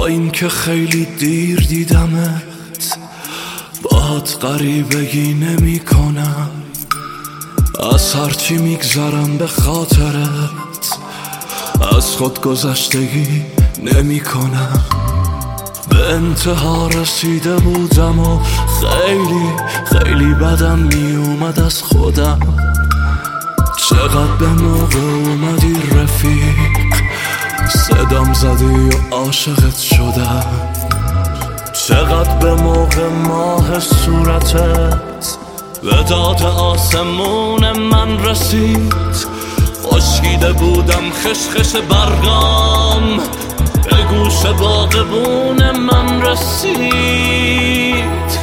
این که خیلی دیر دیدمت، باهات غریبگی نمی کنم. از هرچی میگذرم به خاطرت، از خود گذشتگی نمی کنم. به انتها رسیده بودم و خیلی بدم می اومد از خودم. چقدر به موقع اومدی رفیق، صدام زدی و عاشقت شدم. چقدر به موقع ماه صورتت به داد آسمون من رسید. خشکیده بودم خشخش برگام، به گوش باغبون من رسید.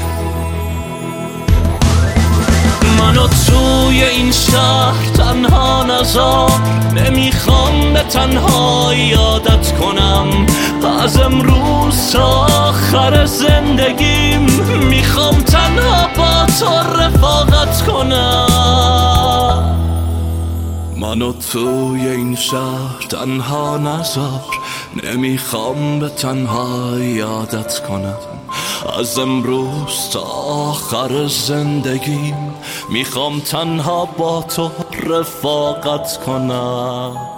منو توی این شهر تنها نذار، نمیخوام به تنها یادت کنم. از امروز تا آخر زندگیم میخوام تنها با تو رفاقت کنم. منو توی این شهر تنها نذار، نمیخوام به تنها یادت کنم. از امروز تا آخر زندگیم میخوام تنها با تو رفاقت کنم.